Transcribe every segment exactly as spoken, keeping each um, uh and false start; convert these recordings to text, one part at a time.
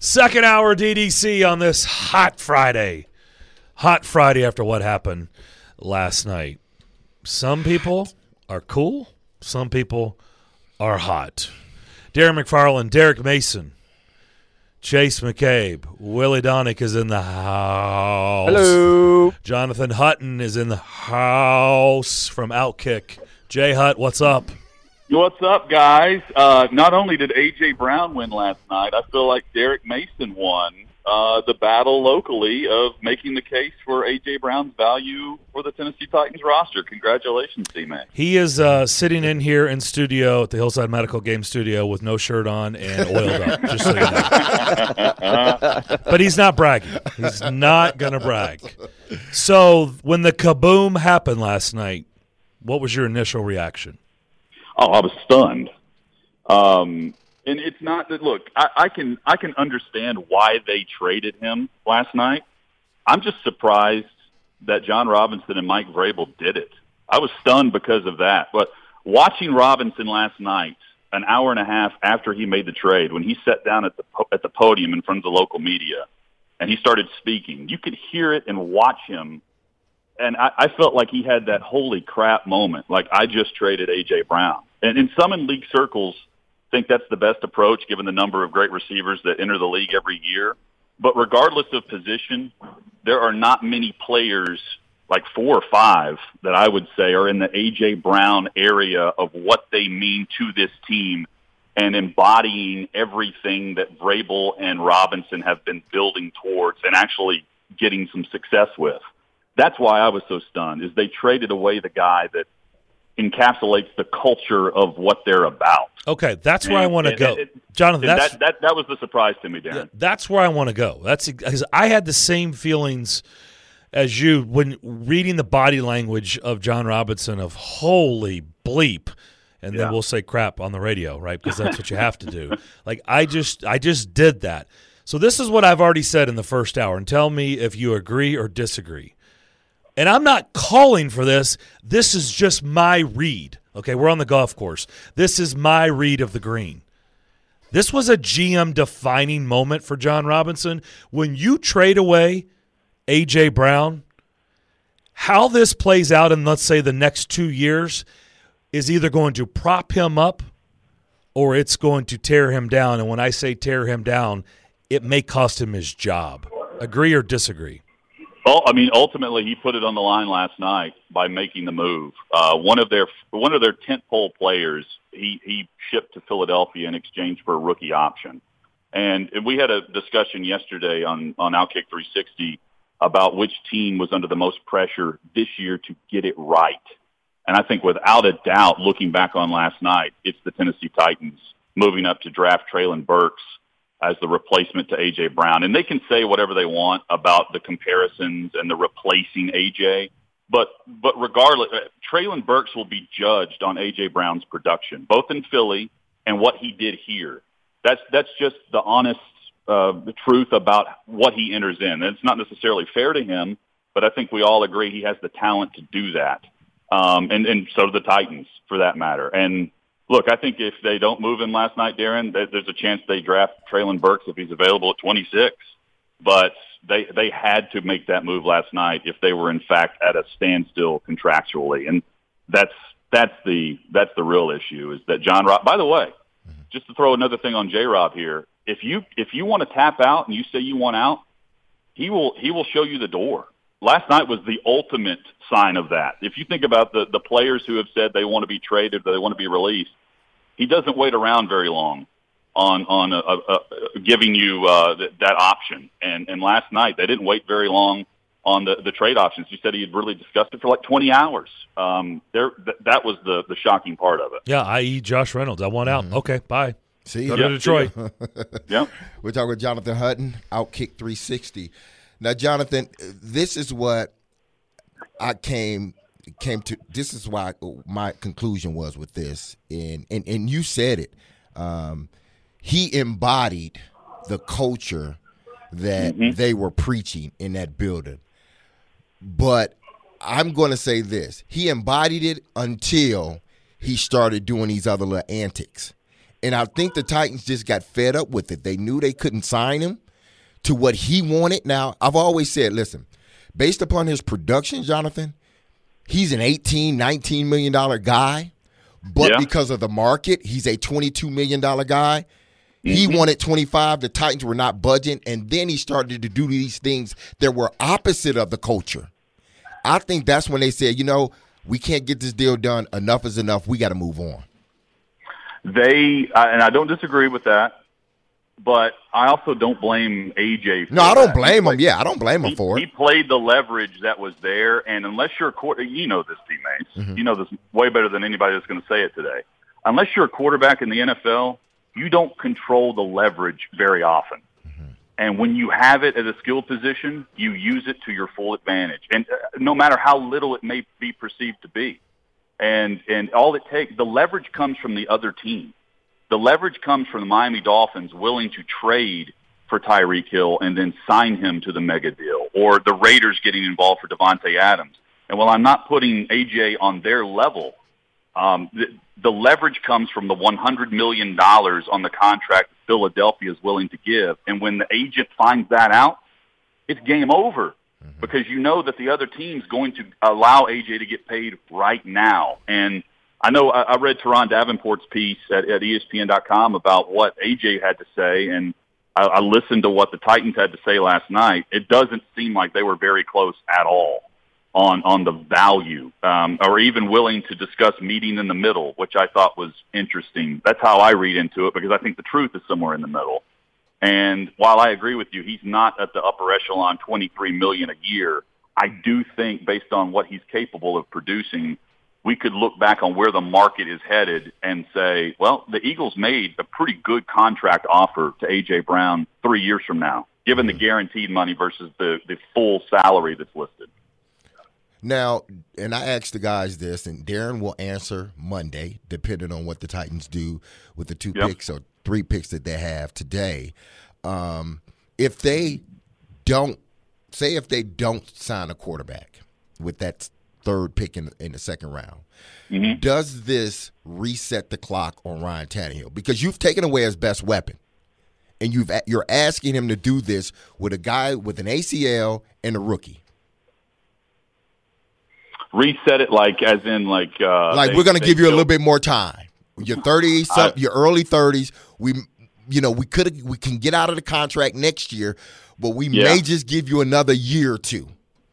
Second hour D D C on this hot Friday. Hot Friday after what happened last night. Some people are cool. Some people are hot. Darren McFarland, Derek Mason, Chase McCabe, Willie Donick is in the house. Hello. Jonathan Hutton is in the house from Outkick. Jay Hutt, what's up? What's up, guys? Uh, not only did A J. Brown win last night, I feel like Derek Mason won uh, the battle locally of making the case for A J. Brown's value for the Tennessee Titans roster. Congratulations, C-Man. He is uh, sitting in here in studio at the Hillside Medical Game Studio with no shirt on and oiled up, just so you know. But he's not bragging. He's not going to brag. So when the kaboom happened last night, what was your initial reaction? Oh, I was stunned. Um, and it's not that, look, I, I can I can understand why they traded him last night. I'm just surprised that John Robinson and Mike Vrabel did it. I was stunned because of that. But watching Robinson last night, an hour and a half after he made the trade, when he sat down at the at the podium in front of the local media and he started speaking, you could hear it and watch him. And I, I felt like he had that holy crap moment, like I just traded A J. Brown. And, and some in league circles think that's the best approach given the number of great receivers that enter the league every year. But regardless of position, there are not many players, like four or five, that I would say are in the A J. Brown area of what they mean to this team and embodying everything that Vrabel and Robinson have been building towards and actually getting some success with. That's why I was so stunned, is they traded away the guy that encapsulates the culture of what they're about. Okay, that's where and, I want to go. And, and, Jonathan, and that's, that, that, that was the surprise to me, Darren. Yeah, that's where I want to go. That's because I had the same feelings as you when reading the body language of John Robinson of holy bleep, and then yeah. we'll say crap on the radio, right? Because that's what you have to do. Like I just I just did that. So this is what I've already said in the first hour, and tell me if you agree or disagree. And I'm not calling for this. This is just my read. Okay, we're on the golf course. This is my read of the green. This was a G M-defining moment for John Robinson. When you trade away A J. Brown, how this plays out in, let's say, the next two years is either going to prop him up or it's going to tear him down. And when I say tear him down, it may cost him his job. Agree or disagree? Well, I mean, ultimately, he put it on the line last night by making the move. Uh, one of their one of their tentpole players, he, he shipped to Philadelphia in exchange for a rookie option. And we had a discussion yesterday on, on Outkick three sixty about which team was under the most pressure this year to get it right. And I think without a doubt, looking back on last night, it's the Tennessee Titans moving up to draft Treylon Burks as the replacement to A J. Brown. And they can say whatever they want about the comparisons and the replacing A J, but but regardless, Treylon Burks will be judged on A J. Brown's production, both in Philly and what he did here. That's that's just the honest uh, the truth about what he enters in. And it's not necessarily fair to him, but I think we all agree he has the talent to do that, um, and, and so do the Titans, for that matter. And look, I think if they don't move him last night, Darren, there's a chance they draft Treylon Burks if he's available at twenty-six. But they they had to make that move last night if they were in fact at a standstill contractually, and that's that's the that's the real issue. Is that John Rob? By the way, just to throw another thing on J. Rob here, if you if you want to tap out and you say you want out, he will he will show you the door. Last night was the ultimate sign of that. If you think about the, the players who have said they want to be traded, they want to be released, he doesn't wait around very long on on a, a, a giving you uh, th- that option. And and last night they didn't wait very long on the, the trade options. He said he had really discussed it for like twenty hours. Um, there th- that was the, the shocking part of it. Yeah, that is. Josh Reynolds. I want out. Mm-hmm. Okay, bye. See, go to Detroit. Yeah, we're talking with Jonathan Hutton, Outkick three sixty. Now, Jonathan, this is what I came came to. This is why my conclusion was with this, and and, and you said it. Um, he embodied the culture that mm-hmm. they were preaching in that building. But I'm going to say this: he embodied it until he started doing these other little antics. And I think the Titans just got fed up with it. They knew they couldn't sign him to what he wanted. Now, I've always said, listen, based upon his production, Jonathan, he's an eighteen, nineteen million dollars guy. But yeah. because of the market, he's a twenty-two million dollars guy. Mm-hmm. He wanted twenty-five. The Titans were not budging. And then he started to do these things that were opposite of the culture. I think that's when they said, you know, we can't get this deal done. Enough is enough. We got to move on. They, uh, and I don't disagree with that, but I also don't blame A J for No, I don't that. blame played, him. Yeah, I don't blame him he, for it. He played the leverage that was there, and unless you're a quarter, you know this, teammates. Mm-hmm. You know this way better than anybody that's going to say it today. Unless you're a quarterback in the N F L, you don't control the leverage very often. Mm-hmm. And when you have it at a skill position, you use it to your full advantage, and uh, no matter how little it may be perceived to be. And and all it takes, the leverage comes from the other team. The leverage comes from the Miami Dolphins willing to trade for Tyreek Hill and then sign him to the mega deal, or the Raiders getting involved for Devontae Adams. And while I'm not putting A J on their level, um, the, the leverage comes from the one hundred million dollars on the contract that Philadelphia is willing to give. And when the agent finds that out, it's game over. Because you know that the other team's going to allow A J to get paid right now. And I know I, I read Teron Davenport's piece at, at E S P N dot com about what A J had to say, and I, I listened to what the Titans had to say last night. It doesn't seem like they were very close at all on, on the value, um, or even willing to discuss meeting in the middle, which I thought was interesting. That's how I read into it, because I think the truth is somewhere in the middle. And while I agree with you, he's not at the upper echelon, twenty-three million dollars a year. I do think, based on what he's capable of producing, we could look back on where the market is headed and say, well, the Eagles made a pretty good contract offer to A J. Brown three years from now, given the guaranteed money versus the, the full salary that's listed. Now, and I asked the guys this, and Darren will answer Monday, depending on what the Titans do with the two yep. picks or three picks that they have today. Um, if they don't, say if they don't sign a quarterback with that third pick in, in the second round, mm-hmm. does this reset the clock on Ryan Tannehill? Because you've taken away his best weapon, and you've you're asking him to do this with a guy with an A C L and a rookie. Reset it like as in like uh, like they, we're going to give you still- a little bit more time. Your thirties, uh, your early thirties. We, you know, we could we can get out of the contract next year, but we yeah. may just give you another year or two.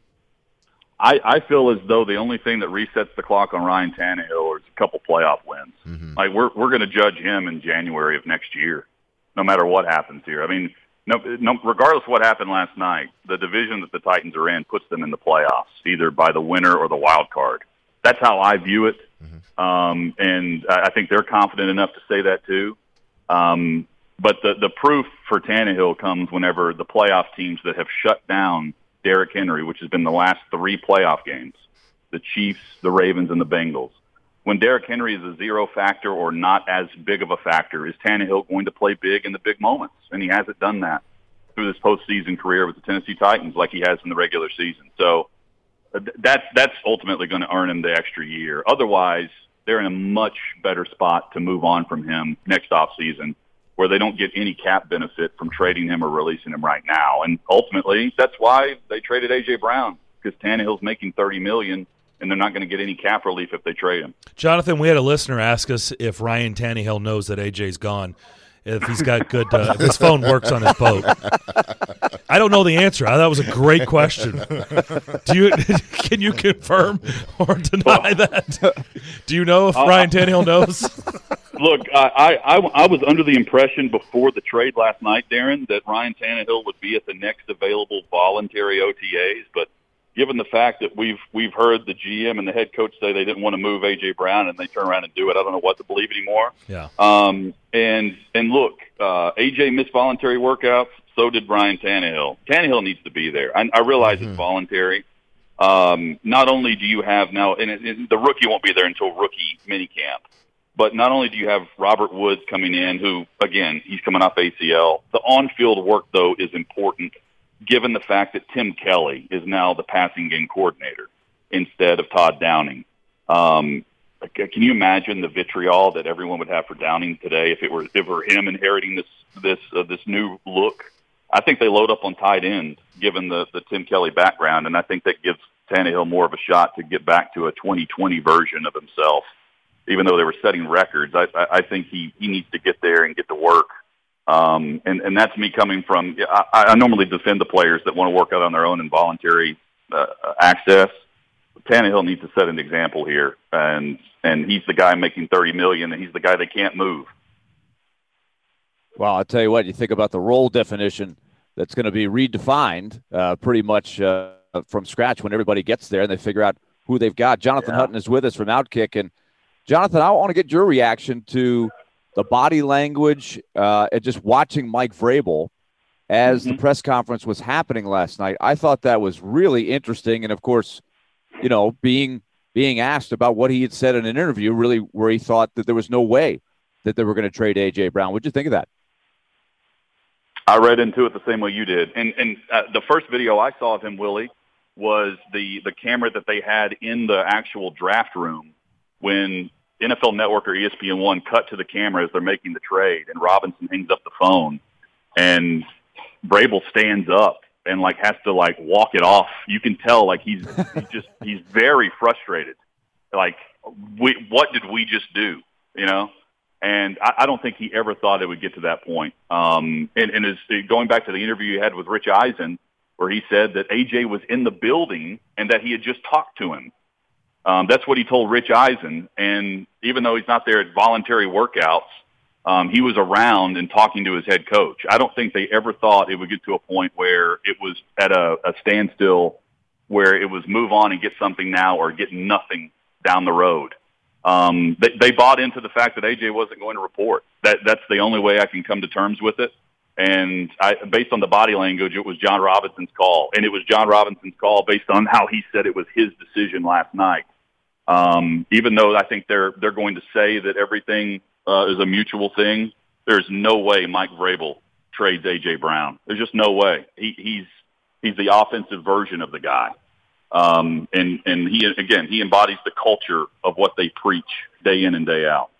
I, I feel as though the only thing that resets the clock on Ryan Tannehill is a couple playoff wins. Mm-hmm. Like we're we're going to judge him in January of next year, no matter what happens here. I mean, no, no, regardless of what happened last night, the division that the Titans are in puts them in the playoffs, either by the winner or the wild card. That's how I view it. Mm-hmm. Um, and I think they're confident enough to say that too. Um, but the, the proof for Tannehill comes whenever the playoff teams that have shut down Derrick Henry, which has been the last three playoff games, the Chiefs, the Ravens, and the Bengals. When Derrick Henry is a zero factor or not as big of a factor, is Tannehill going to play big in the big moments? And he hasn't done that through this postseason career with the Tennessee Titans like he has in the regular season. So that's that's ultimately going to earn him the extra year. Otherwise, they're in a much better spot to move on from him next offseason, where they don't get any cap benefit from trading him or releasing him right now. And ultimately, that's why they traded A J. Brown, because Tannehill's making thirty million dollars, and they're not going to get any cap relief if they trade him. Jonathan, we had a listener ask us if Ryan Tannehill knows that A J's gone, if he's got good, uh, if his phone works on his boat. I don't know the answer. That was a great question. Do you can you confirm or deny that? Do you know if uh, Ryan Tannehill knows? Look, I, I I was under the impression before the trade last night, Darren, that Ryan Tannehill would be at the next available voluntary O T As, but given the fact that we've we've heard the G M and the head coach say they didn't want to move A J. Brown and they turn around and do it, I don't know what to believe anymore. Yeah. Um. And and look, uh, A J missed voluntary workouts. So did Ryan Tannehill. Tannehill needs to be there. I, I realize mm-hmm. it's voluntary. Um, not only do you have now, and it, it, the rookie won't be there until rookie minicamp, but not only do you have Robert Woods coming in, who, again, he's coming off A C L. The on-field work, though, is important, given the fact that Tim Kelly is now the passing game coordinator instead of Todd Downing. Um, can you imagine the vitriol that everyone would have for Downing today if it were if it were him inheriting this this uh, this new look? I think they load up on tight end, given the the Tim Kelly background, and I think that gives Tannehill more of a shot to get back to a twenty twenty version of himself. Even though they were setting records, I, I, I think he, he needs to get there and get to work. Um, and, and that's me coming from, I, I normally defend the players that want to work out on their own involuntary uh, access. Tannehill needs to set an example here. And, and he's the guy making thirty million dollars, and he's the guy they can't move. Well, I'll tell you what, you think about the role definition that's going to be redefined uh, pretty much uh, from scratch when everybody gets there and they figure out who they've got. Jonathan yeah. Hutton is with us from Outkick. And Jonathan, I want to get your reaction to the body language uh, and just watching Mike Vrabel as mm-hmm. the press conference was happening last night. I thought that was really interesting. And, of course, you know, being being asked about what he had said in an interview, really where he thought that there was no way that they were going to trade A J. Brown. What did you think of that? I read into it the same way you did. And, and uh, the first video I saw of him, Willie, was the, the camera that they had in the actual draft room when N F L Network or E S P N one cut to the camera as they're making the trade, and Robinson hangs up the phone, and Vrabel stands up and like has to like walk it off. You can tell like he's, he's just he's very frustrated. Like, we, what did we just do? You know, and I, I don't think he ever thought it would get to that point. Um, and and as, going back to the interview you had with Rich Eisen, where he said that A J was in the building and that he had just talked to him. Um, that's what he told Rich Eisen, and even though he's not there at voluntary workouts, um, he was around and talking to his head coach. I don't think they ever thought it would get to a point where it was at a, a standstill, where it was move on and get something now or get nothing down the road. Um, they, they bought into the fact that A J wasn't going to report. That That's the only way I can come to terms with it. And I, based on the body language, it was John Robinson's call. And it was John Robinson's call based on how he said it was his decision last night. Um, even though I think they're they're going to say that everything uh, is a mutual thing, there's no way Mike Vrabel trades A J. Brown. There's just no way. He, he's he's the offensive version of the guy. Um, and, and he, again, he embodies the culture of what they preach day in and day out.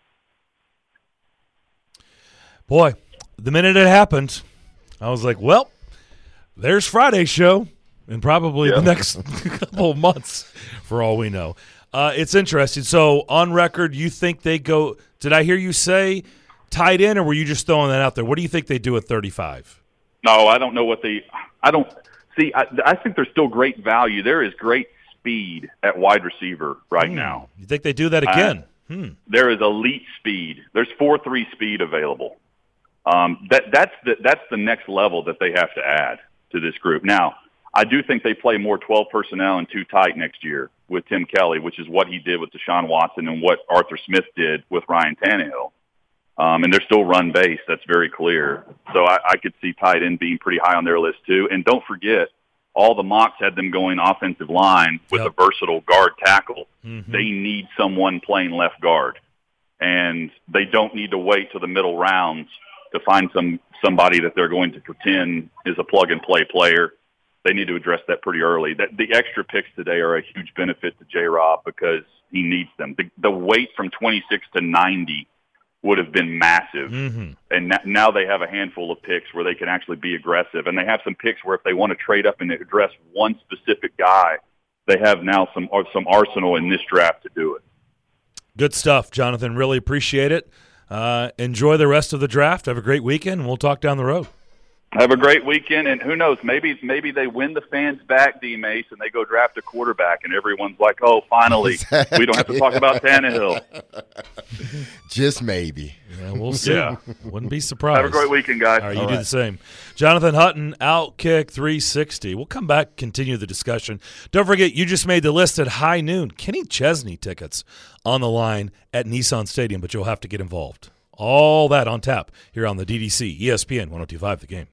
Boy, the minute it happened, I was like, well, there's Friday's show in probably yeah. the next couple of months for all we know. Uh, it's interesting. So on record, you think they go – did I hear you say tight end, or were you just throwing that out there? What do you think they do at thirty-five? No, I don't know what they – I don't – see, I, I think there's still great value. There is great speed at wide receiver right hmm. now. You think they do that again? Uh, hmm. There is elite speed. There's four three speed available. Um, that that's the that's the next level that they have to add to this group. Now, I do think they play more twelve personnel and two tight next year with Tim Kelly, which is what he did with Deshaun Watson and what Arthur Smith did with Ryan Tannehill. Um, and they're still run base. That's very clear. So I, I could see tight end being pretty high on their list too. And don't forget, all the mocks had them going offensive line with yep. a versatile guard tackle. Mm-hmm. They need someone playing left guard, and they don't need to wait till the middle rounds to find some somebody that they're going to pretend is a plug-and-play player. They need to address that pretty early. That, the extra picks today are a huge benefit to J-Rob because he needs them. The, the weight from twenty-six to ninety would have been massive, mm-hmm. and n- now they have a handful of picks where they can actually be aggressive, and they have some picks where if they want to trade up and address one specific guy, they have now some some arsenal in this draft to do it. Good stuff, Jonathan. Really appreciate it. Uh, enjoy the rest of the draft. Have a great weekend, and we'll talk down the road. Have a great weekend, and who knows, maybe maybe they win the fans back, D. Mace, and they go draft a quarterback, and everyone's like, oh, finally, exactly. we don't have to talk about Tannehill. Just maybe. Yeah, we'll see. Yeah. Wouldn't be surprised. Have a great weekend, guys. All right, you All do right. the same. Jonathan Hutton, Outkick three sixty. We'll come back, continue the discussion. Don't forget, you just made the list at high noon. Kenny Chesney tickets on the line at Nissan Stadium, but you'll have to get involved. All that on tap here on the D D C, E S P N one oh two point five The Game.